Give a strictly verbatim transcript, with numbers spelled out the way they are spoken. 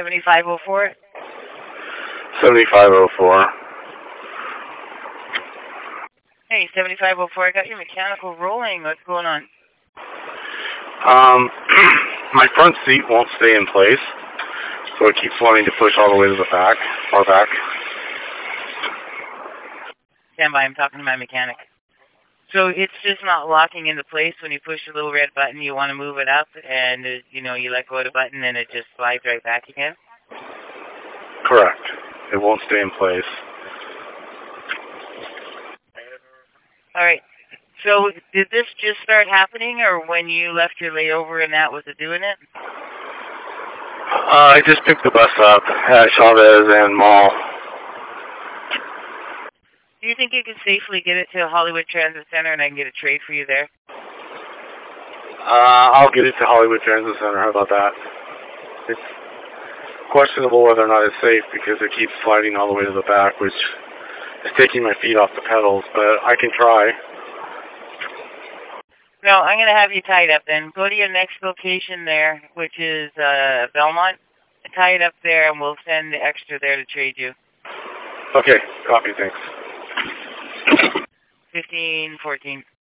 seventy-five oh four? seventy-five oh four. Hey, seventy-five oh four, I got your mechanical rolling. What's going on? Um, my front seat won't stay in place, so it keeps wanting to push all the way to the back, far back. Stand by, I'm talking to my mechanic. So it's just not locking into place when you push the little red button, you want to move it up, and, uh, you know, you let go of the button and it just slides right back again? Correct. It won't stay in place. All right. So did this just start happening, or when you left your layover and that was it doing it? Uh, I just picked the bus up at Chavez and Mall. Do you think you can safely get it to Hollywood Transit Center and I can get a trade for you there? Uh, I'll get it to Hollywood Transit Center. How about that? It's questionable whether or not it's safe because it keeps sliding all the way to the back, which is taking my feet off the pedals, but I can try. No, I'm going to have you tied up then. Go to your next location there, which is uh, Belmont. Tie it up there and we'll send the extra there to trade you. Okay, copy, thanks. fifteen fourteen.